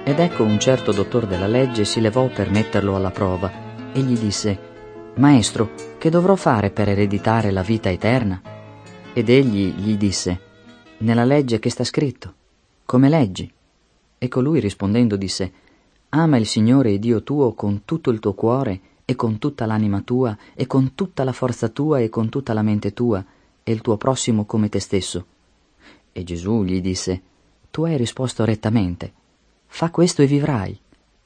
Ed ecco un certo dottor della legge si levò per metterlo alla prova e gli disse: «Maestro, che dovrò fare per ereditare la vita eterna?» Ed egli gli disse: «Nella legge che sta scritto. Come leggi?» E colui rispondendo disse: «Ama il Signore Dio tuo con tutto il tuo cuore e con tutta l'anima tua e con tutta la forza tua e con tutta la mente tua e il tuo prossimo come te stesso». E Gesù gli disse: «Tu hai risposto rettamente. Fa questo e vivrai».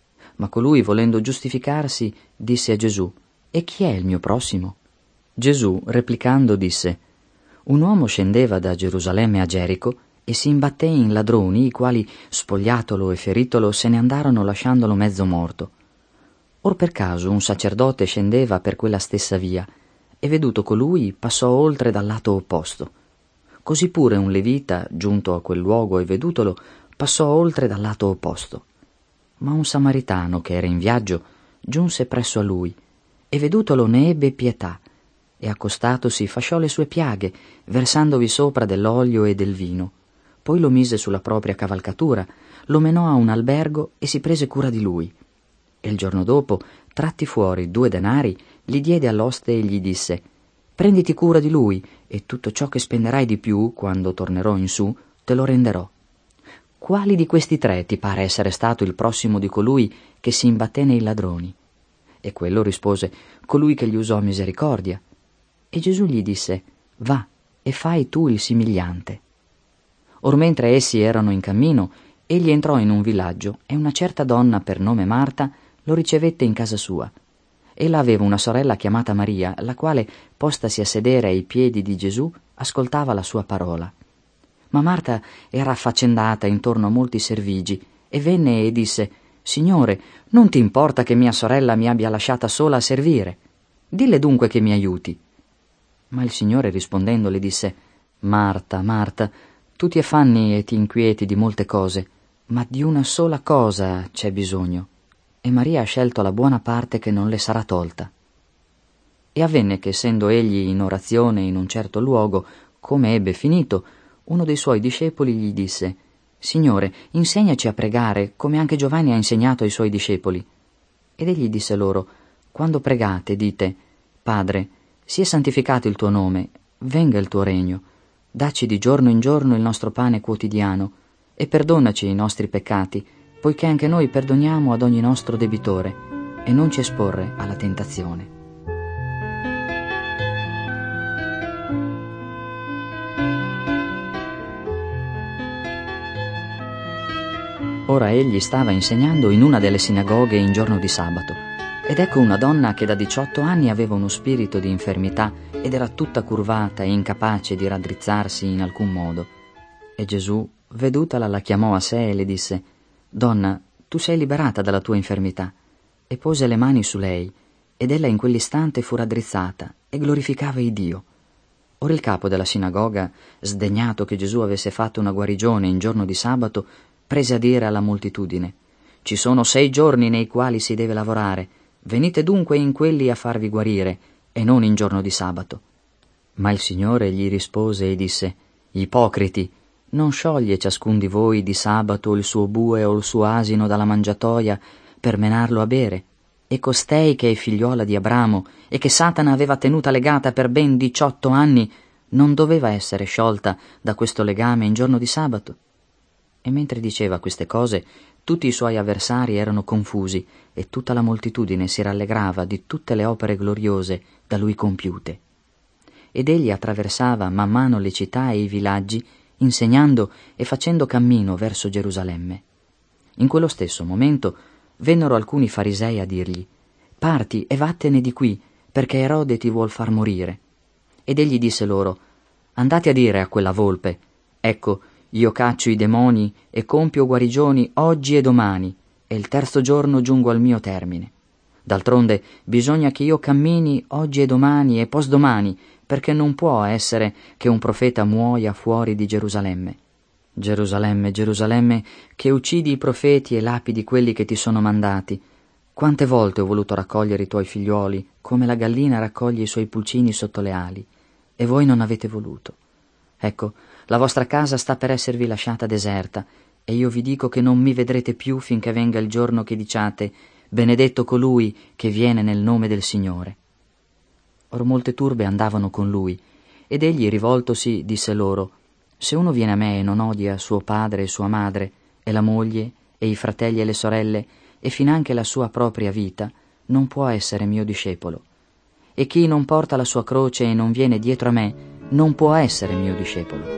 Ma colui, volendo giustificarsi, disse a Gesù: «E chi è il mio prossimo?» Gesù, replicando, disse: «Un uomo scendeva da Gerusalemme a Gerico e si imbatté in ladroni, i quali, spogliatolo e feritolo, se ne andarono lasciandolo mezzo morto. Or per caso un sacerdote scendeva per quella stessa via e, veduto colui, passò oltre dal lato opposto. Così pure un levita, giunto a quel luogo e vedutolo, passò oltre dal lato opposto. Ma un samaritano, che era in viaggio, giunse presso a lui e, vedutolo, ne ebbe pietà e, accostatosi, fasciò le sue piaghe, versandovi sopra dell'olio e del vino. Poi lo mise sulla propria cavalcatura, lo menò a un albergo e si prese cura di lui. E il giorno dopo, tratti fuori 2 denari, li diede all'oste e gli disse: «Prenditi cura di lui, e tutto ciò che spenderai di più, quando tornerò in su, te lo renderò». Quali di questi 3 ti pare essere stato il prossimo di colui che si imbatté nei ladroni? E quello rispose: «Colui che gli usò misericordia». E Gesù gli disse: «Va e fai tu il simigliante». Or mentre essi erano in cammino, egli entrò in un villaggio e una certa donna per nome Marta lo ricevette in casa sua. Ella aveva una sorella chiamata Maria, la quale, postasi a sedere ai piedi di Gesù, ascoltava la sua parola. Ma Marta era affaccendata intorno a molti servigi e venne e disse: «Signore, non ti importa che mia sorella mi abbia lasciata sola a servire? Dille dunque che mi aiuti». Ma il Signore rispondendo le disse: «Marta, Marta, tu ti affanni e ti inquieti di molte cose, ma di una sola cosa c'è bisogno, e Maria ha scelto la buona parte che non le sarà tolta». E avvenne che, essendo egli in orazione in un certo luogo, come ebbe finito, uno dei suoi discepoli gli disse: «Signore, insegnaci a pregare, come anche Giovanni ha insegnato ai suoi discepoli». Ed egli disse loro: «Quando pregate, dite: Padre, sia santificato il tuo nome, venga il tuo regno, dacci di giorno in giorno il nostro pane quotidiano, e perdonaci i nostri peccati, poiché anche noi perdoniamo ad ogni nostro debitore, e non ci esporre alla tentazione». Ora egli stava insegnando in una delle sinagoghe in giorno di sabato, ed ecco una donna che da 18 anni aveva uno spirito di infermità ed era tutta curvata e incapace di raddrizzarsi in alcun modo. E Gesù, vedutala, la chiamò a sé e le disse: «Donna, tu sei liberata dalla tua infermità». E pose le mani su lei, ed ella in quell'istante fu raddrizzata e glorificava il Dio. Ora il capo della sinagoga, sdegnato che Gesù avesse fatto una guarigione in giorno di sabato, prese a dire alla moltitudine: «Ci sono 6 giorni nei quali si deve lavorare, venite dunque in quelli a farvi guarire, e non in giorno di sabato». Ma il Signore gli rispose e disse: «Ipocriti, non scioglie ciascun di voi di sabato il suo bue o il suo asino dalla mangiatoia per menarlo a bere? E costei, che è figliuola di Abramo e che Satana aveva tenuta legata per ben 18 anni, non doveva essere sciolta da questo legame in giorno di sabato?» E mentre diceva queste cose, tutti i suoi avversari erano confusi e tutta la moltitudine si rallegrava di tutte le opere gloriose da lui compiute. Ed egli attraversava man mano le città e i villaggi, insegnando e facendo cammino verso Gerusalemme. In quello stesso momento vennero alcuni farisei a dirgli: «Parti e vattene di qui, perché Erode ti vuol far morire». Ed egli disse loro: «Andate a dire a quella volpe: ecco, io caccio i demoni e compio guarigioni oggi e domani, e il 3° giorno giungo al mio termine. D'altronde bisogna che io cammini oggi e domani e posdomani, perché non può essere che un profeta muoia fuori di Gerusalemme. Gerusalemme, Gerusalemme, che uccidi i profeti e lapidi quelli che ti sono mandati. Quante volte ho voluto raccogliere i tuoi figliuoli, come la gallina raccoglie i suoi pulcini sotto le ali, e voi non avete voluto. Ecco, la vostra casa sta per esservi lasciata deserta, e io vi dico che non mi vedrete più finché venga il giorno che diciate: benedetto colui che viene nel nome del Signore. Or molte turbe andavano con lui, ed egli, rivoltosi, disse loro: se uno viene a me e non odia suo padre e sua madre, e la moglie, e i fratelli e le sorelle, e finanche la sua propria vita, non può essere mio discepolo. E chi non porta la sua croce e non viene dietro a me, non può essere mio discepolo.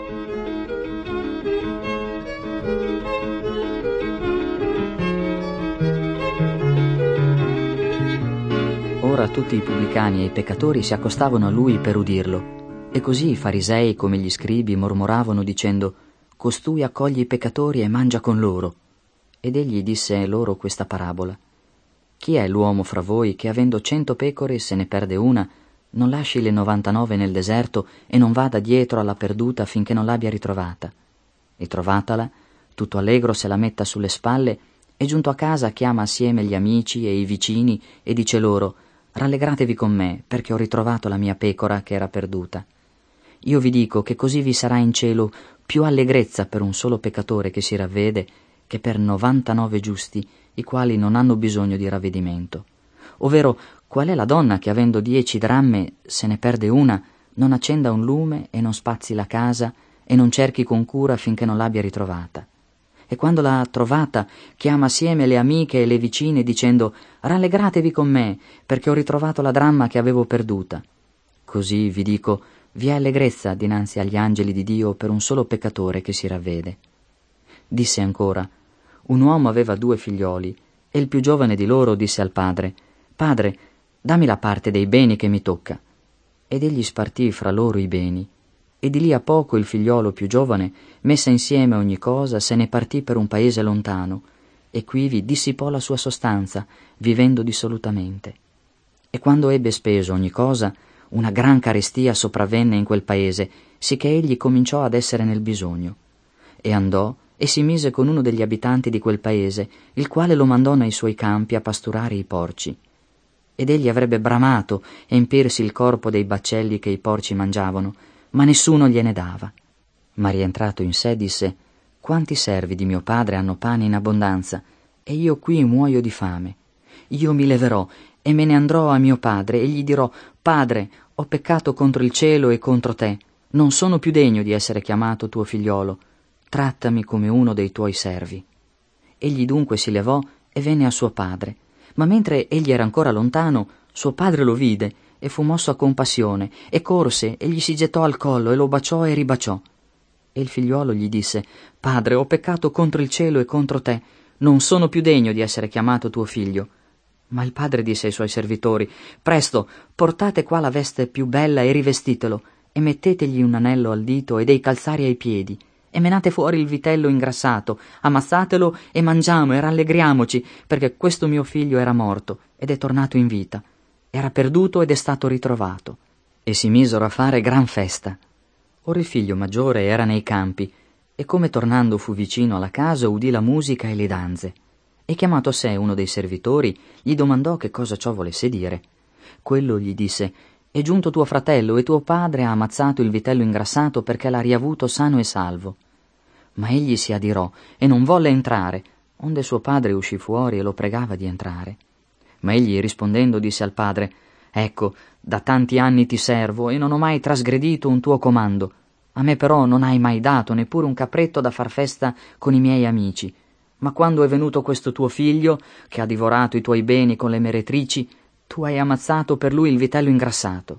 Ora tutti i pubblicani e i peccatori si accostavano a lui per udirlo, e così i farisei come gli scribi mormoravano dicendo: costui accoglie i peccatori e mangia con loro. Ed egli disse loro questa parabola: chi è l'uomo fra voi che, avendo 100 pecore, se ne perde una, non lasci le 99 nel deserto e non vada dietro alla perduta finché non l'abbia ritrovata? E trovatala, tutto allegro se la metta sulle spalle, e giunto a casa chiama assieme gli amici e i vicini e dice loro: rallegratevi con me, perché ho ritrovato la mia pecora che era perduta. Io vi dico che così vi sarà in cielo più allegrezza per un solo peccatore che si ravvede che per 99 giusti, i quali non hanno bisogno di ravvedimento. Ovvero, qual è la donna che, avendo 10 dramme, se ne perde una, non accenda un lume e non spazzi la casa e non cerchi con cura finché non l'abbia ritrovata? E quando l'ha trovata, chiama assieme le amiche e le vicine dicendo: rallegratevi con me, perché ho ritrovato la dramma che avevo perduta. Così, vi dico, vi è allegrezza dinanzi agli angeli di Dio per un solo peccatore che si ravvede. Disse ancora: un uomo aveva 2 figlioli, e il più giovane di loro disse al padre: padre, dammi la parte dei beni che mi tocca. Ed egli spartì fra loro i beni. E di lì a poco il figliolo più giovane, messa insieme ogni cosa, se ne partì per un paese lontano, e quivi dissipò la sua sostanza, vivendo dissolutamente. E quando ebbe speso ogni cosa, una gran carestia sopravvenne in quel paese, sicché egli cominciò ad essere nel bisogno. E andò e si mise con uno degli abitanti di quel paese, il quale lo mandò nei suoi campi a pasturare i porci. Ed egli avrebbe bramato empirsi il corpo dei baccelli che i porci mangiavano, ma nessuno gliene dava. Ma rientrato in sé disse: quanti servi di mio padre hanno pane in abbondanza, e io qui muoio di fame. Io mi leverò e me ne andrò a mio padre e gli dirò: padre, ho peccato contro il cielo e contro te, non sono più degno di essere chiamato tuo figliolo, trattami come uno dei tuoi servi. Egli dunque si levò e venne a suo padre, ma mentre egli era ancora lontano, suo padre lo vide e fu mosso a compassione, e corse e gli si gettò al collo e lo baciò e ribaciò. E il figliuolo gli disse: padre, ho peccato contro il cielo e contro te, non sono più degno di essere chiamato tuo figlio. Ma il padre disse ai suoi servitori: presto, portate qua la veste più bella e rivestitelo, e mettetegli un anello al dito e dei calzari ai piedi, e menate fuori il vitello ingrassato, ammassatelo e mangiamo e rallegriamoci, perché questo mio figlio era morto ed è tornato in vita, era perduto ed è stato ritrovato. E si misero a fare gran festa. Ora il figlio maggiore era nei campi, e come tornando fu vicino alla casa udì la musica e le danze. E chiamato a sé uno dei servitori, gli domandò che cosa ciò volesse dire. Quello gli disse: è giunto tuo fratello, e tuo padre ha ammazzato il vitello ingrassato perché l'ha riavuto sano e salvo. Ma egli si adirò e non volle entrare, onde suo padre uscì fuori e lo pregava di entrare. Ma egli rispondendo disse al padre: ecco, da tanti anni ti servo e non ho mai trasgredito un tuo comando. A me però non hai mai dato neppure un capretto da far festa con i miei amici. Ma quando è venuto questo tuo figlio, che ha divorato i tuoi beni con le meretrici, tu hai ammazzato per lui il vitello ingrassato.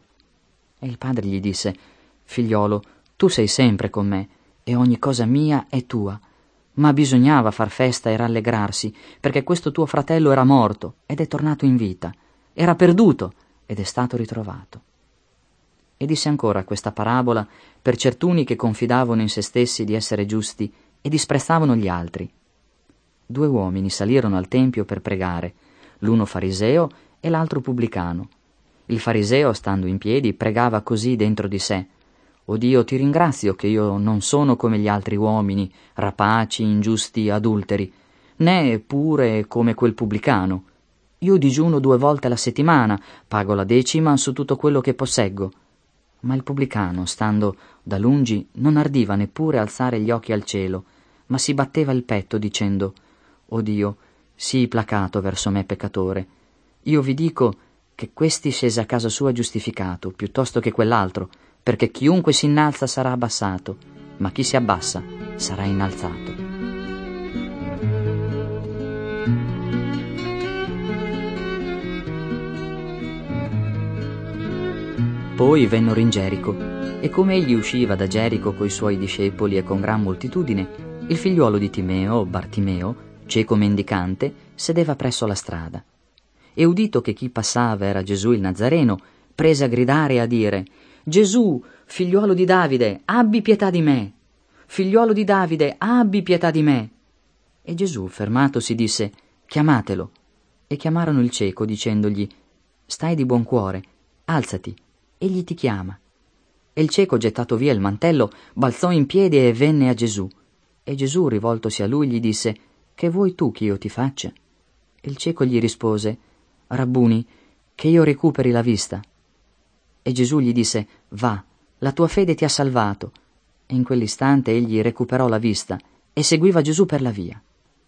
E il padre gli disse: figliolo, tu sei sempre con me, e ogni cosa mia è tua. Ma bisognava far festa e rallegrarsi, perché questo tuo fratello era morto ed è tornato in vita, era perduto ed è stato ritrovato. E disse ancora questa parabola per certuni che confidavano in se stessi di essere giusti e disprezzavano gli altri. 2 uomini salirono al tempio per pregare, l'uno fariseo e l'altro pubblicano. Il fariseo, stando in piedi, pregava così dentro di sé: «O Dio, ti ringrazio che io non sono come gli altri uomini, rapaci, ingiusti, adulteri, né pure come quel pubblicano. Io digiuno 2 volte alla settimana, pago la 10ª su tutto quello che posseggo». Ma il pubblicano, stando da lungi, non ardiva neppure alzare gli occhi al cielo, ma si batteva il petto dicendo: «O Dio, sii placato verso me peccatore. Io vi dico che questi scese a casa sua giustificato, piuttosto che quell'altro, perché chiunque si innalza sarà abbassato, ma chi si abbassa sarà innalzato». Poi vennero in Gerico, e come egli usciva da Gerico coi suoi discepoli e con gran moltitudine, il figliuolo di Timeo, Bartimeo, cieco mendicante, sedeva presso la strada. E udito che chi passava era Gesù il Nazareno, prese a gridare e a dire: «Gesù, figliuolo di Davide, abbi pietà di me! Figliuolo di Davide, abbi pietà di me!» E Gesù, fermatosi, disse: «Chiamatelo». E chiamarono il cieco, dicendogli: «Stai di buon cuore, alzati, egli ti chiama». E il cieco, gettato via il mantello, balzò in piedi e venne a Gesù. E Gesù, rivoltosi a lui, gli disse: «Che vuoi tu che io ti faccia?» E il cieco gli rispose: «Rabbuni, che io recuperi la vista». E Gesù gli disse: «Va, la tua fede ti ha salvato». E in quell'istante egli recuperò la vista e seguiva Gesù per la via.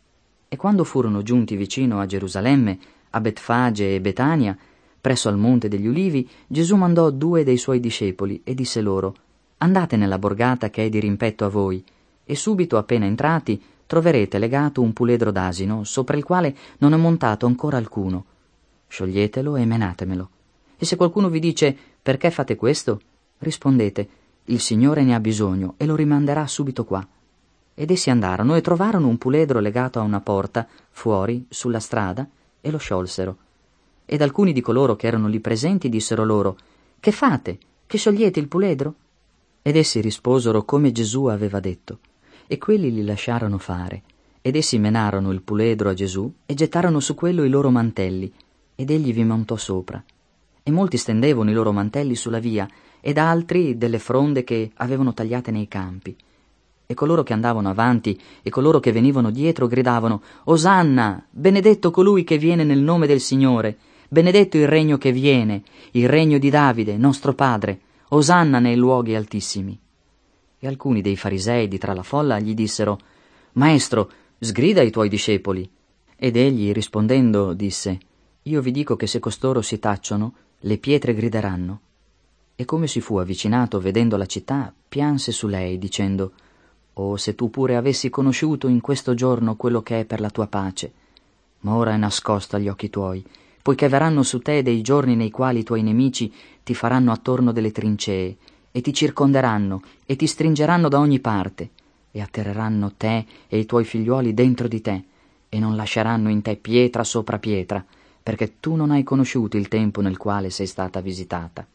E quando furono giunti vicino a Gerusalemme, a Betfage e Betania, presso al Monte degli Ulivi, Gesù mandò 2 dei suoi discepoli e disse loro: «Andate nella borgata che è di rimpetto a voi, e subito appena entrati troverete legato un puledro d'asino, sopra il quale non è montato ancora alcuno. Scioglietelo e menatemelo. E se qualcuno vi dice: perché fate questo? Rispondete: il Signore ne ha bisogno e lo rimanderà subito qua». Ed essi andarono e trovarono un puledro legato a una porta, fuori, sulla strada, e lo sciolsero. Ed alcuni di coloro che erano lì presenti dissero loro: «Che fate? Che sciogliete il puledro?» Ed essi risposero come Gesù aveva detto. E quelli li lasciarono fare. Ed essi menarono il puledro a Gesù e gettarono su quello i loro mantelli, ed egli vi montò sopra. E molti stendevano i loro mantelli sulla via, ed altri delle fronde che avevano tagliate nei campi. E coloro che andavano avanti e coloro che venivano dietro gridavano: «Osanna! Benedetto colui che viene nel nome del Signore! Benedetto il regno che viene, il regno di Davide, nostro padre! Osanna nei luoghi altissimi!» E alcuni dei farisei di tra la folla gli dissero: «Maestro, sgrida i tuoi discepoli». Ed egli, rispondendo, disse: «Io vi dico che se costoro si tacciono, le pietre grideranno». E come si fu avvicinato, vedendo la città, pianse su lei, dicendo: «Oh, se tu pure avessi conosciuto in questo giorno quello che è per la tua pace! Ma ora è nascosto agli occhi tuoi, poiché verranno su te dei giorni nei quali i tuoi nemici ti faranno attorno delle trincee, e ti circonderanno, e ti stringeranno da ogni parte, e atterreranno te e i tuoi figliuoli dentro di te, e non lasceranno in te pietra sopra pietra, perché tu non hai conosciuto il tempo nel quale sei stata visitata».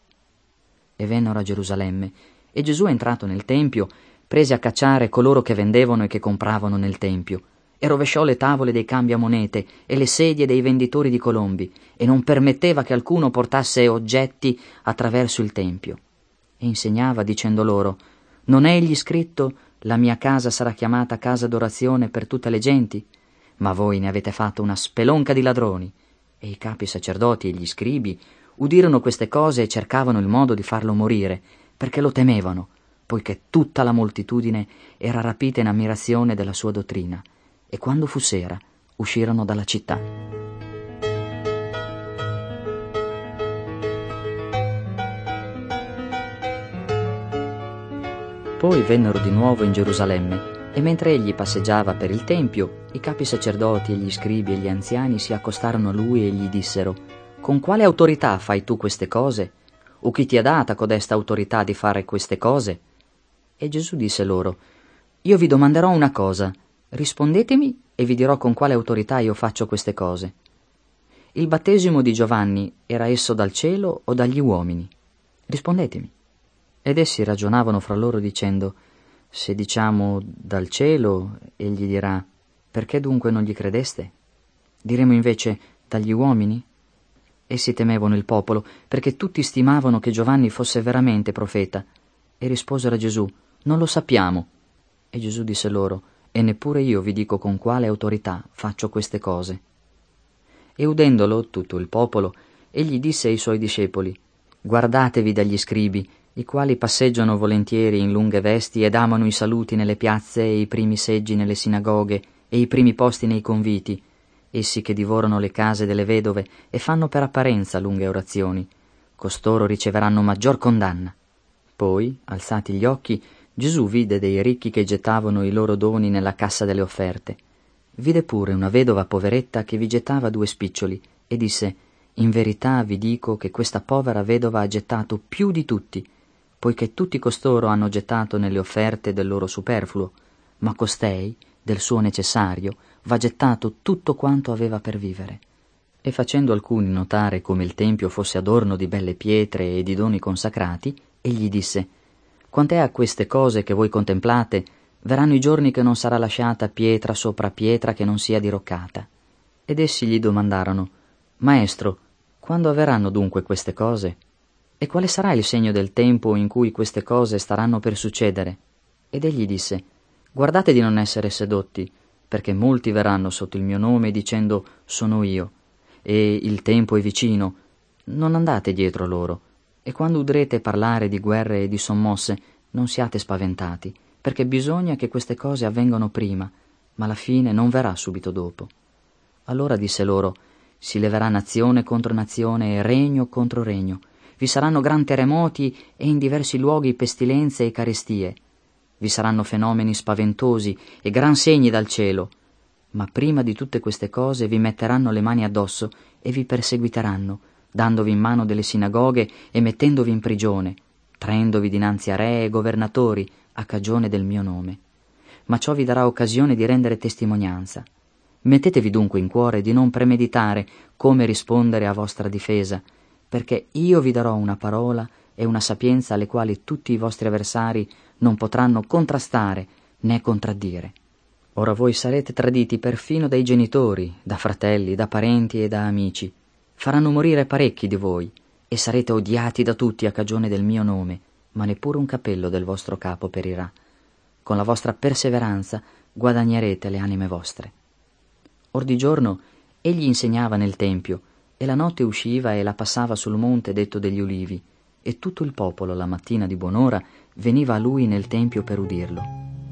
E vennero a Gerusalemme, e Gesù, entrato nel Tempio, prese a cacciare coloro che vendevano e che compravano nel Tempio, e rovesciò le tavole dei cambiamonete e le sedie dei venditori di colombi, e non permetteva che alcuno portasse oggetti attraverso il Tempio. E insegnava dicendo loro: «Non è egli scritto: la mia casa sarà chiamata casa d'orazione per tutte le genti? Ma voi ne avete fatto una spelonca di ladroni». E i capi sacerdoti e gli scribi udirono queste cose e cercavano il modo di farlo morire, perché lo temevano, poiché tutta la moltitudine era rapita in ammirazione della sua dottrina. E quando fu sera, uscirono dalla città. Poi vennero di nuovo in Gerusalemme, e mentre egli passeggiava per il Tempio, i capi sacerdoti e gli scribi e gli anziani si accostarono a lui e gli dissero: «Con quale autorità fai tu queste cose? O chi ti ha data codesta autorità di fare queste cose?» E Gesù disse loro: «Io vi domanderò una cosa, rispondetemi e vi dirò con quale autorità io faccio queste cose. Il battesimo di Giovanni era esso dal cielo o dagli uomini? Rispondetemi». Ed essi ragionavano fra loro dicendo: «Se diciamo dal cielo, egli dirà: perché dunque non gli credeste? Diremo invece: dagli uomini?» Essi temevano il popolo, perché tutti stimavano che Giovanni fosse veramente profeta, e risposero a Gesù: «Non lo sappiamo». E Gesù disse loro: «E neppure io vi dico con quale autorità faccio queste cose». E udendolo tutto il popolo, egli disse ai suoi discepoli: «Guardatevi dagli scribi, i quali passeggiano volentieri in lunghe vesti ed amano i saluti nelle piazze e i primi seggi nelle sinagoghe e i primi posti nei conviti, essi che divorano le case delle vedove e fanno per apparenza lunghe orazioni, costoro riceveranno maggior condanna. Poi, alzati gli occhi, Gesù vide dei ricchi che gettavano i loro doni nella cassa delle offerte. Vide pure una vedova poveretta che vi gettava 2 spiccioli e disse: «In verità vi dico che questa povera vedova ha gettato più di tutti, poiché tutti costoro hanno gettato nelle offerte del loro superfluo, ma costei, del suo necessario, va gettato tutto quanto aveva per vivere». E facendo alcuni notare come il tempio fosse adorno di belle pietre e di doni consacrati, egli disse: «Quant'è a queste cose che voi contemplate, verranno i giorni che non sarà lasciata pietra sopra pietra che non sia diroccata». Ed essi gli domandarono: «Maestro, quando avverranno dunque queste cose? E quale sarà il segno del tempo in cui queste cose staranno per succedere?» Ed egli disse: «Guardate di non essere sedotti, perché molti verranno sotto il mio nome dicendo: sono io, e il tempo è vicino. Non andate dietro loro. E quando udrete parlare di guerre e di sommosse, non siate spaventati, perché bisogna che queste cose avvengano prima, ma la fine non verrà subito dopo». Allora disse loro: «Si leverà nazione contro nazione e regno contro regno. Vi saranno gran terremoti e in diversi luoghi pestilenze e carestie. Vi saranno fenomeni spaventosi e gran segni dal cielo. Ma prima di tutte queste cose vi metteranno le mani addosso e vi perseguiteranno, dandovi in mano delle sinagoghe e mettendovi in prigione, traendovi dinanzi a re e governatori a cagione del mio nome. Ma ciò vi darà occasione di rendere testimonianza. Mettetevi dunque in cuore di non premeditare come rispondere a vostra difesa, perché io vi darò una parola e una sapienza alle quali tutti i vostri avversari non potranno contrastare né contraddire. Ora voi sarete traditi perfino dai genitori, da fratelli, da parenti e da amici. Faranno morire parecchi di voi, e sarete odiati da tutti a cagione del mio nome, ma neppure un capello del vostro capo perirà. Con la vostra perseveranza guadagnerete le anime vostre». Or di giorno egli insegnava nel tempio, e la notte usciva e la passava sul monte detto degli Ulivi, e tutto il popolo la mattina di buon'ora veniva a lui nel tempio per udirlo.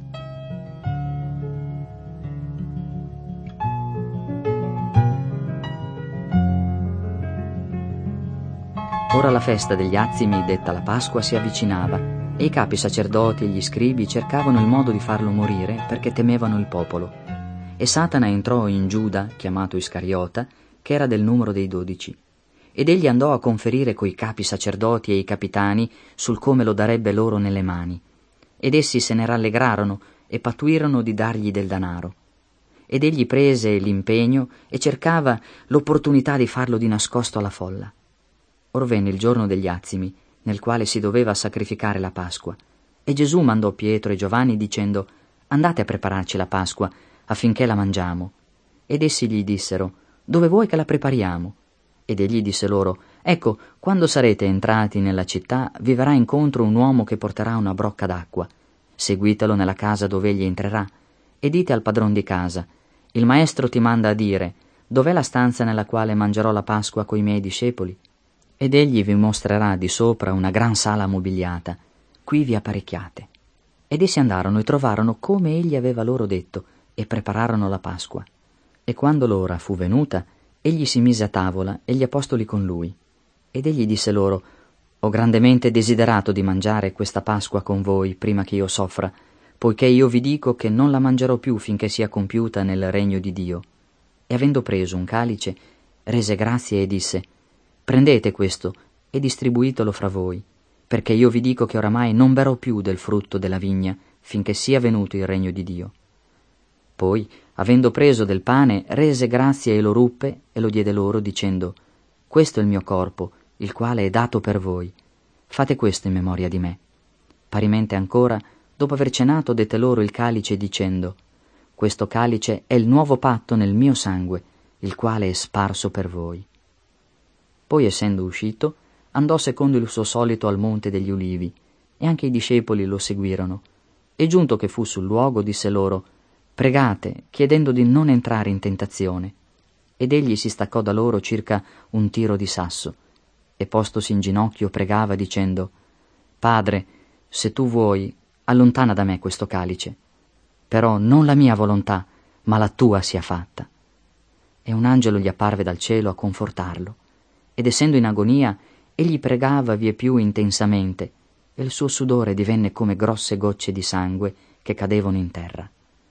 Ora la festa degli Azimi, detta la Pasqua, si avvicinava, e i capi sacerdoti e gli scribi cercavano il modo di farlo morire perché temevano il popolo. E Satana entrò in Giuda, chiamato Iscariota, che era del numero dei 12, ed egli andò a conferire coi capi sacerdoti e i capitani sul come lo darebbe loro nelle mani. Ed essi se ne rallegrarono e pattuirono di dargli del danaro. Ed egli prese l'impegno e cercava l'opportunità di farlo di nascosto alla folla. Or venne il giorno degli Azimi, nel quale si doveva sacrificare la Pasqua, e Gesù mandò Pietro e Giovanni dicendo: «Andate a prepararci la Pasqua, affinché la mangiamo». Ed essi gli dissero: «Dove vuoi che la prepariamo?» Ed egli disse loro: «Ecco, quando sarete entrati nella città, vi verrà incontro un uomo che porterà una brocca d'acqua. Seguitelo nella casa dove egli entrerà, e dite al padron di casa: il maestro ti manda a dire: dov'è la stanza nella quale mangerò la Pasqua coi miei discepoli? Ed egli vi mostrerà di sopra una gran sala mobiliata. Qui vi apparecchiate». Ed essi andarono e trovarono come egli aveva loro detto, e prepararono la Pasqua. E quando l'ora fu venuta, egli si mise a tavola e gli apostoli con lui. Ed egli disse loro: «Ho grandemente desiderato di mangiare questa Pasqua con voi prima che io soffra, poiché io vi dico che non la mangerò più finché sia compiuta nel regno di Dio». E avendo preso un calice, rese grazie e disse: «Prendete questo e distribuitelo fra voi, perché io vi dico che oramai non berrò più del frutto della vigna finché sia venuto il regno di Dio». Poi, avendo preso del pane, rese grazie e lo ruppe e lo diede loro, dicendo: «Questo è il mio corpo, il quale è dato per voi. Fate questo in memoria di me». Parimente ancora, dopo aver cenato, dette loro il calice, dicendo: «Questo calice è il nuovo patto nel mio sangue, il quale è sparso per voi». Poi, essendo uscito, andò secondo il suo solito al monte degli Ulivi, e anche i discepoli lo seguirono. E giunto che fu sul luogo, disse loro: «Pregate, chiedendo di non entrare in tentazione». Ed egli si staccò da loro circa un tiro di sasso, e postosi in ginocchio pregava dicendo: Padre, se tu vuoi, allontana da me questo calice, però non la mia volontà, ma la tua sia fatta. E un angelo gli apparve dal cielo a confortarlo, ed essendo in agonia, egli pregava vieppiù intensamente, e il suo sudore divenne come grosse gocce di sangue che cadevano in terra.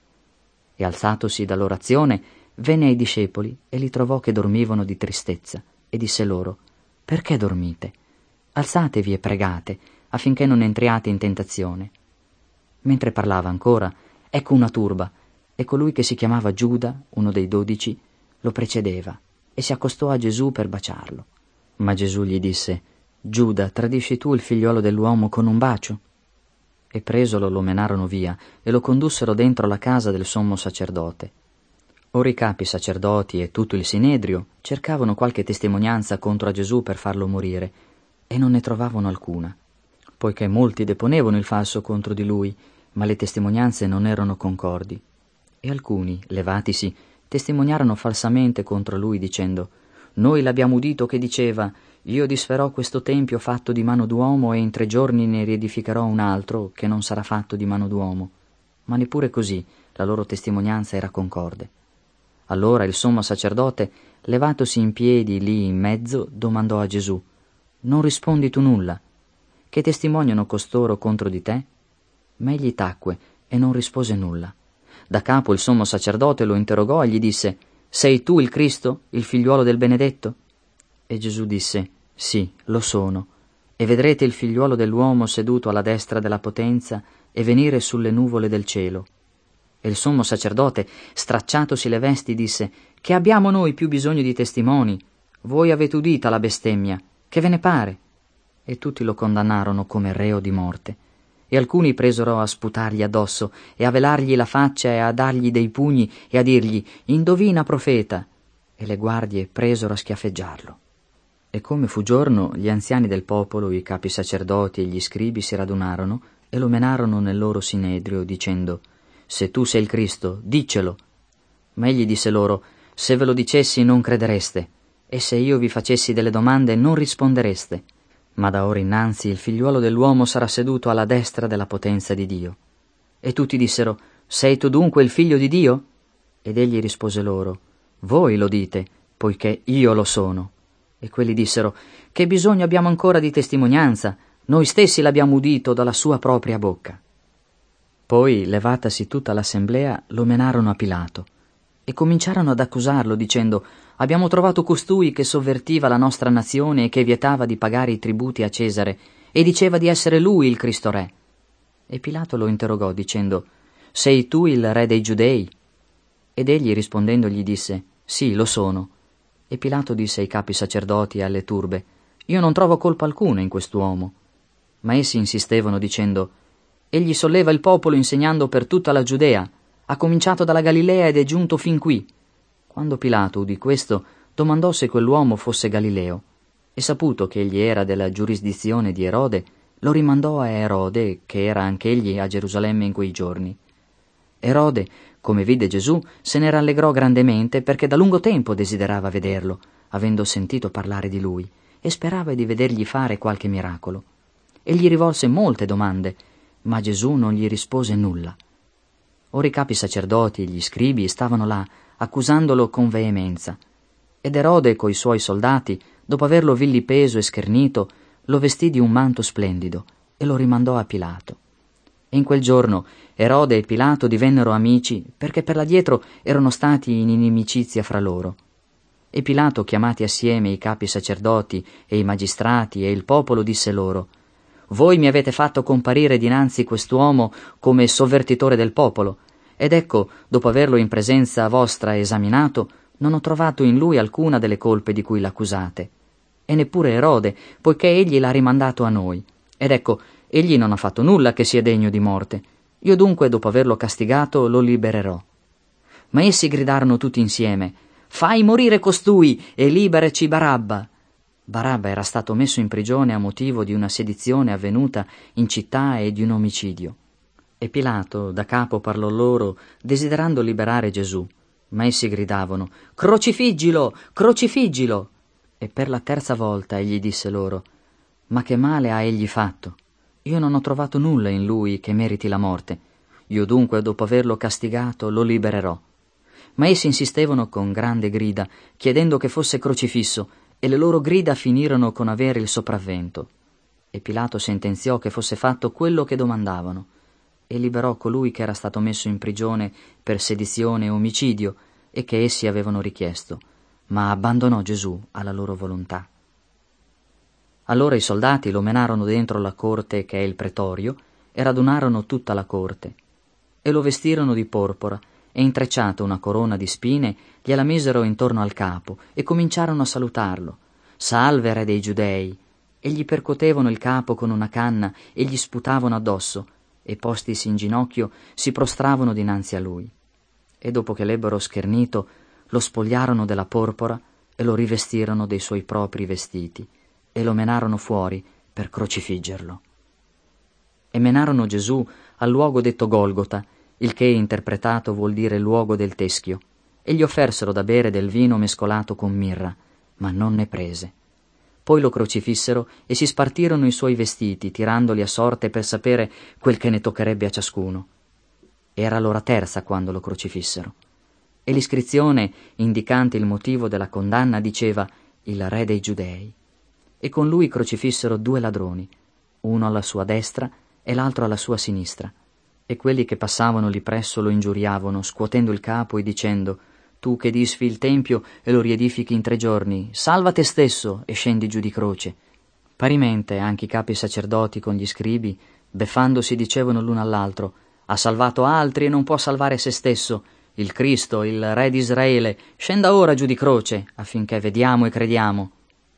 E alzatosi dall'orazione, venne ai discepoli e li trovò che dormivano di tristezza, e disse loro: perché dormite? Alzatevi e pregate, affinché non entriate in tentazione. Mentre parlava ancora, ecco una turba, e colui che si chiamava Giuda, uno dei 12, lo precedeva, e si accostò a Gesù per baciarlo. Ma Gesù gli disse: Giuda, tradisci tu il figliuolo dell'uomo con un bacio? E presolo lo menarono via, e lo condussero dentro la casa del sommo sacerdote. Ora i capi sacerdoti e tutto il sinedrio cercavano qualche testimonianza contro a Gesù per farlo morire, e non ne trovavano alcuna, poiché molti deponevano il falso contro di lui, ma le testimonianze non erano concordi. E alcuni, levatisi, testimoniarono falsamente contro lui, dicendo: noi l'abbiamo udito che diceva: io disferò questo tempio fatto di mano d'uomo e in 3 giorni ne riedificherò un altro che non sarà fatto di mano d'uomo. Ma neppure così la loro testimonianza era concorde. Allora il sommo sacerdote, levatosi in piedi lì in mezzo, domandò a Gesù: non rispondi tu nulla? Che testimoniano costoro contro di te? Ma egli tacque e non rispose nulla. Da capo il sommo sacerdote lo interrogò e gli disse: sei tu il Cristo, il figliuolo del benedetto? E Gesù disse: sì, lo sono, e vedrete il figliuolo dell'uomo seduto alla destra della potenza e venire sulle nuvole del cielo. E il sommo sacerdote, stracciatosi le vesti, disse: che abbiamo noi più bisogno di testimoni? Voi avete udita la bestemmia, che ve ne pare? E tutti lo condannarono come reo di morte. E alcuni presero a sputargli addosso e a velargli la faccia e a dargli dei pugni e a dirgli: indovina, profeta. E le guardie presero a schiaffeggiarlo. E come fu giorno, gli anziani del popolo, i capi sacerdoti e gli scribi si radunarono e lo menarono nel loro sinedrio, dicendo: se tu sei il Cristo, diccelo. Ma egli disse loro: se ve lo dicessi non credereste, e se io vi facessi delle domande non rispondereste. Ma da ora innanzi il figliuolo dell'uomo sarà seduto alla destra della potenza di Dio. E tutti dissero: sei tu dunque il figlio di Dio? Ed egli rispose loro: voi lo dite, poiché io lo sono. E quelli dissero: che bisogno abbiamo ancora di testimonianza? Noi stessi l'abbiamo udito dalla sua propria bocca. Poi, levatasi tutta l'assemblea, lo menarono a Pilato e cominciarono ad accusarlo, dicendo: abbiamo trovato costui che sovvertiva la nostra nazione e che vietava di pagare i tributi a Cesare e diceva di essere lui il Cristo Re. E Pilato lo interrogò, dicendo: sei tu il re dei Giudei? Ed egli rispondendo gli disse: sì, lo sono. E Pilato disse ai capi sacerdoti e alle turbe: io non trovo colpa alcuna in quest'uomo. Ma essi insistevano, dicendo: egli solleva il popolo insegnando per tutta la Giudea, ha cominciato dalla Galilea ed è giunto fin qui. Quando Pilato udì questo, domandò se quell'uomo fosse Galileo, e saputo che egli era della giurisdizione di Erode, lo rimandò a Erode, che era anch'egli a Gerusalemme in quei giorni. Erode, come vide Gesù, se ne rallegrò grandemente, perché da lungo tempo desiderava vederlo, avendo sentito parlare di lui, e sperava di vedergli fare qualche miracolo. E gli rivolse molte domande, ma Gesù non gli rispose nulla. Ora i capi sacerdoti e gli scribi stavano là, accusandolo con veemenza. Ed Erode, coi suoi soldati, dopo averlo vilipeso e schernito, lo vestì di un manto splendido e lo rimandò a Pilato. E in quel giorno Erode e Pilato divennero amici, perché per l'addietro erano stati in inimicizia fra loro. E Pilato, chiamati assieme i capi sacerdoti e i magistrati e il popolo, disse loro: voi mi avete fatto comparire dinanzi quest'uomo come sovvertitore del popolo, ed ecco, dopo averlo in presenza vostra esaminato, non ho trovato in lui alcuna delle colpe di cui l'accusate. E neppure Erode, poiché egli l'ha rimandato a noi. Ed ecco, egli non ha fatto nulla che sia degno di morte. Io dunque, dopo averlo castigato, lo libererò. Ma essi gridarono tutti insieme: fai morire costui e liberaci Barabba. Barabba era stato messo in prigione a motivo di una sedizione avvenuta in città e di un omicidio. E Pilato da capo parlò loro, desiderando liberare Gesù. Ma essi gridavano: crocifiggilo, crocifiggilo! E per la 3ª volta egli disse loro: ma che male ha egli fatto? Io non ho trovato nulla in lui che meriti la morte. Io dunque, dopo averlo castigato, lo libererò. Ma essi insistevano con grande grida, chiedendo che fosse crocifisso, e le loro grida finirono con avere il sopravvento. E Pilato sentenziò che fosse fatto quello che domandavano, e liberò colui che era stato messo in prigione per sedizione e omicidio, e che essi avevano richiesto, ma abbandonò Gesù alla loro volontà. Allora i soldati lo menarono dentro la corte, che è il pretorio, e radunarono tutta la corte, e lo vestirono di porpora, e intrecciata una corona di spine gliela misero intorno al capo, e cominciarono a salutarlo. «Salve, re dei Giudei!» E gli percuotevano il capo con una canna, e gli sputavano addosso, e postisi in ginocchio si prostravano dinanzi a lui. E dopo che l'ebbero schernito, lo spogliarono della porpora e lo rivestirono dei suoi propri vestiti, e lo menarono fuori per crocifiggerlo. E menarono Gesù al luogo detto Golgota, il che interpretato vuol dire luogo del teschio, e gli offersero da bere del vino mescolato con mirra, ma non ne prese. Poi lo crocifissero e si spartirono i suoi vestiti, tirandoli a sorte per sapere quel che ne toccherebbe a ciascuno. Era l'ora terza quando lo crocifissero, e l'iscrizione, indicante il motivo della condanna, diceva «Il re dei Giudei». E con lui crocifissero 2 ladroni, uno alla sua destra e l'altro alla sua sinistra. E quelli che passavano lì presso lo ingiuriavano, scuotendo il capo e dicendo: «Tu che disfi il tempio e lo riedifichi in 3 giorni, salva te stesso e scendi giù di croce». Parimente anche i capi sacerdoti con gli scribi, beffandosi, dicevano l'uno all'altro: «Ha salvato altri e non può salvare se stesso. Il Cristo, il Re di Israele, scenda ora giù di croce, affinché vediamo e crediamo».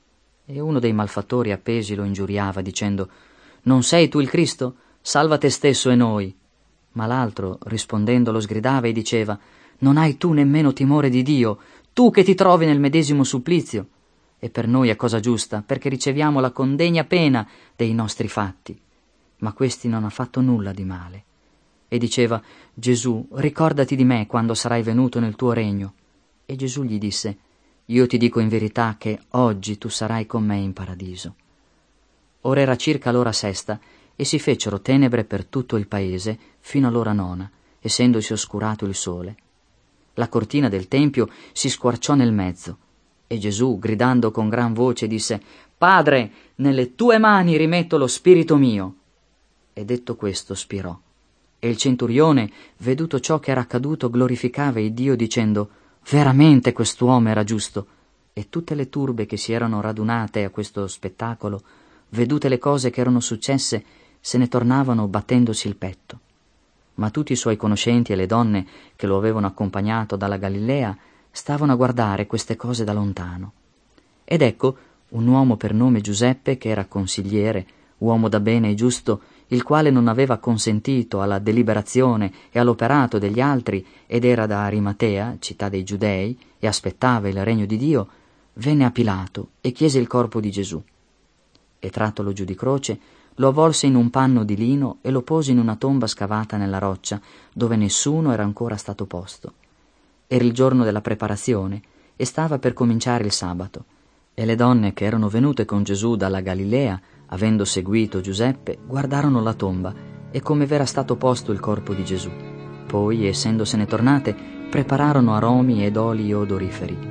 E uno dei malfattori appesi lo ingiuriava, dicendo: «Non sei tu il Cristo? Salva te stesso e noi». Ma l'altro, rispondendo, lo sgridava e diceva: «Non hai tu nemmeno timore di Dio, tu che ti trovi nel medesimo supplizio? E per noi è cosa giusta, perché riceviamo la condegna pena dei nostri fatti. Ma questi non ha fatto nulla di male». E diceva: «Gesù, ricordati di me quando sarai venuto nel tuo regno». E Gesù gli disse: «Io ti dico in verità che oggi tu sarai con me in paradiso». Ora era circa l'ora sesta, e si fecero tenebre per tutto il paese fino all'ora nona, essendosi oscurato il sole. La cortina del tempio si squarciò nel mezzo, e Gesù, gridando con gran voce, disse: «Padre, nelle tue mani rimetto lo spirito mio». E detto questo spirò. E il centurione, veduto ciò che era accaduto, glorificava il Dio dicendo: «Veramente quest'uomo era giusto». E tutte le turbe che si erano radunate a questo spettacolo, vedute le cose che erano successe, se ne tornavano battendosi il petto. Ma tutti i suoi conoscenti e le donne che lo avevano accompagnato dalla Galilea stavano a guardare queste cose da lontano. Ed ecco un uomo per nome Giuseppe, che era consigliere, uomo da bene e giusto, il quale non aveva consentito alla deliberazione e all'operato degli altri, ed era da Arimatea, città dei Giudei, e aspettava il regno di Dio, venne a Pilato e chiese il corpo di Gesù. E trattolo giù di croce, lo avvolse in un panno di lino e lo pose in una tomba scavata nella roccia, dove nessuno era ancora stato posto. Era il giorno della preparazione e stava per cominciare il sabato, e le donne che erano venute con Gesù dalla Galilea, avendo seguito Giuseppe, guardarono la tomba e come v'era stato posto il corpo di Gesù. Poi, essendosene tornate, prepararono aromi ed oli odoriferi.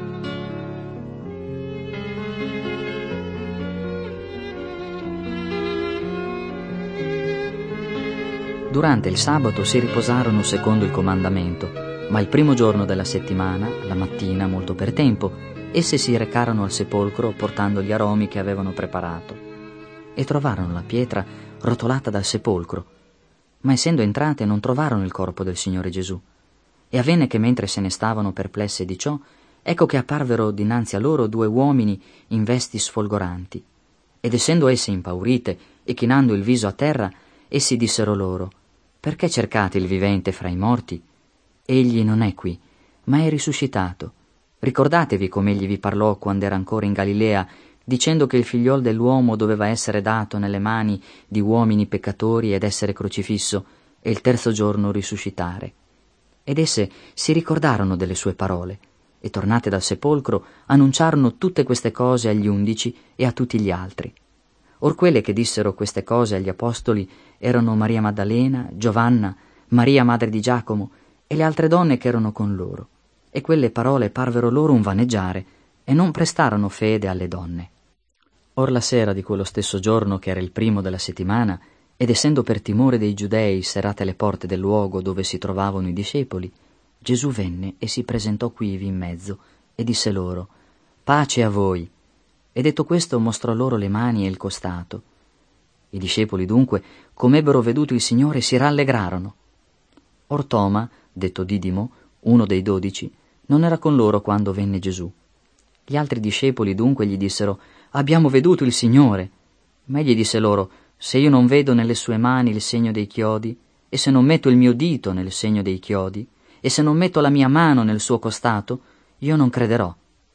Durante il sabato si riposarono secondo il comandamento, ma il primo giorno della settimana, la mattina, molto per tempo, esse si recarono al sepolcro portando gli aromi che avevano preparato. E trovarono la pietra rotolata dal sepolcro, ma essendo entrate non trovarono il corpo del Signore Gesù. E avvenne che mentre se ne stavano perplesse di ciò, ecco che apparvero dinanzi a loro 2 uomini in vesti sfolgoranti. Ed essendo esse impaurite e chinando il viso a terra, essi dissero loro: «Perché cercate il vivente fra i morti? Egli non è qui, ma è risuscitato. Ricordatevi come egli vi parlò quando era ancora in Galilea, dicendo che il figliol dell'uomo doveva essere dato nelle mani di uomini peccatori ed essere crocifisso, e il terzo giorno risuscitare». Ed esse si ricordarono delle sue parole, e tornate dal sepolcro annunciarono tutte queste cose agli 11 e a tutti gli altri. Or quelle che dissero queste cose agli apostoli erano Maria Maddalena, Giovanna, Maria madre di Giacomo e le altre donne che erano con loro. E quelle parole parvero loro un vaneggiare, e non prestarono fede alle donne. Or la sera di quello stesso giorno, che era il primo della settimana, ed essendo per timore dei giudei serrate le porte del luogo dove si trovavano i discepoli, Gesù venne e si presentò quivi in mezzo, e disse loro: «Pace a voi!» E detto questo mostrò loro le mani e il costato. I discepoli dunque, come ebbero veduto il Signore, si rallegrarono. Or Toma, detto Didimo, uno dei 12, non era con loro quando venne Gesù. Gli altri discepoli dunque gli dissero: «Abbiamo veduto il Signore!» Ma egli disse loro: «Se io non vedo nelle sue mani il segno dei chiodi, e se non metto il mio dito nel segno dei chiodi, e se non metto la mia mano nel suo costato, io non crederò».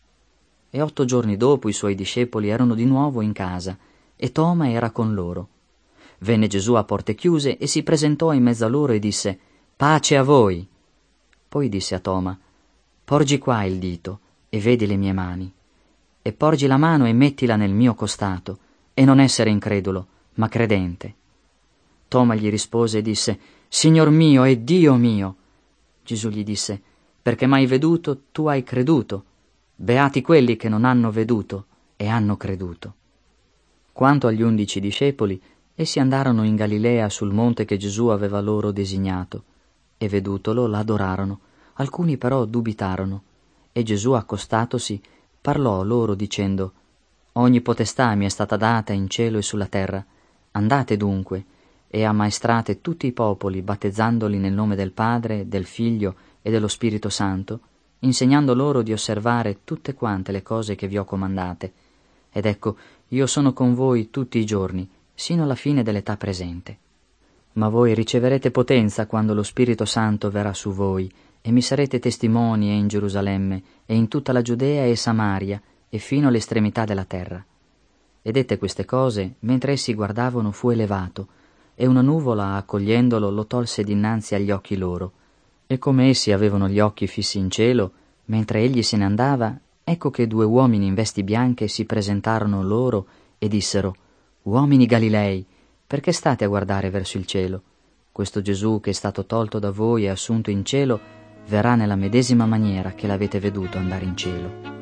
E 8 giorni dopo i suoi discepoli erano di nuovo in casa, e Toma era con loro. Venne Gesù a porte chiuse e si presentò in mezzo a loro e disse: «Pace a voi!» Poi disse a Toma: «Porgi qua il dito, e vedi le mie mani, e porgi la mano e mettila nel mio costato, e non essere incredulo, ma credente». Toma gli rispose e disse: «Signor mio e Dio mio!» Gesù gli disse: «Perché m'hai veduto, tu hai creduto. Beati quelli che non hanno veduto e hanno creduto». Quanto agli 11 discepoli, essi andarono in Galilea sul monte che Gesù aveva loro designato, e vedutolo l'adorarono. Alcuni però dubitarono. E Gesù, accostatosi, parlò loro dicendo: «Ogni potestà mi è stata data in cielo e sulla terra. Andate dunque e ammaestrate tutti i popoli, battezzandoli nel nome del Padre, del Figlio e dello Spirito Santo, insegnando loro di osservare tutte quante le cose che vi ho comandate. Ed ecco, io sono con voi tutti i giorni, sino alla fine dell'età presente. Ma voi riceverete potenza quando lo Spirito Santo verrà su voi, e mi sarete testimoni in Gerusalemme, e in tutta la Giudea e Samaria, e fino all'estremità della terra». E dette queste cose, mentre essi guardavano, fu elevato, e una nuvola, accogliendolo, lo tolse dinanzi agli occhi loro. E come essi avevano gli occhi fissi in cielo, mentre egli se ne andava, ecco che 2 uomini in vesti bianche si presentarono loro e dissero: «Uomini Galilei, perché state a guardare verso il cielo? Questo Gesù che è stato tolto da voi e assunto in cielo verrà nella medesima maniera che l'avete veduto andare in cielo».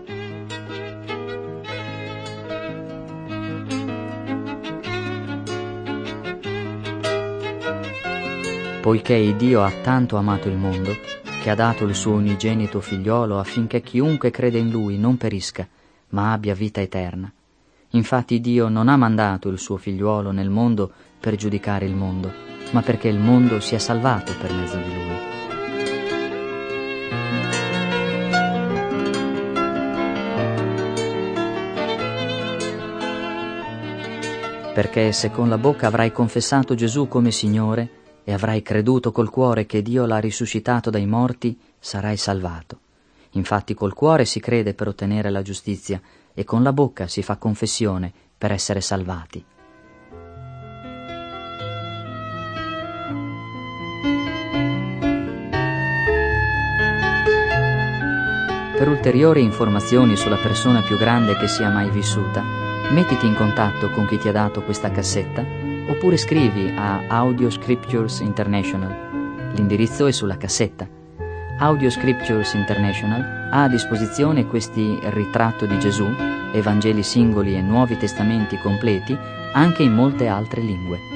Poiché Dio ha tanto amato il mondo, che ha dato il suo unigenito figliolo affinché chiunque crede in Lui non perisca, ma abbia vita eterna. Infatti Dio non ha mandato il suo figliuolo nel mondo per giudicare il mondo, ma perché il mondo sia salvato per mezzo di Lui. Perché se con la bocca avrai confessato Gesù come Signore e avrai creduto col cuore che Dio l'ha risuscitato dai morti, sarai salvato. Infatti col cuore si crede per ottenere la giustizia e con la bocca si fa confessione per essere salvati. Per ulteriori informazioni sulla persona più grande che sia mai vissuta, mettiti in contatto con chi ti ha dato questa cassetta oppure scrivi a Audio Scriptures International. L'indirizzo è sulla cassetta. Audio Scriptures International ha a disposizione questi ritratto di Gesù, Evangeli singoli e Nuovi Testamenti completi anche in molte altre lingue.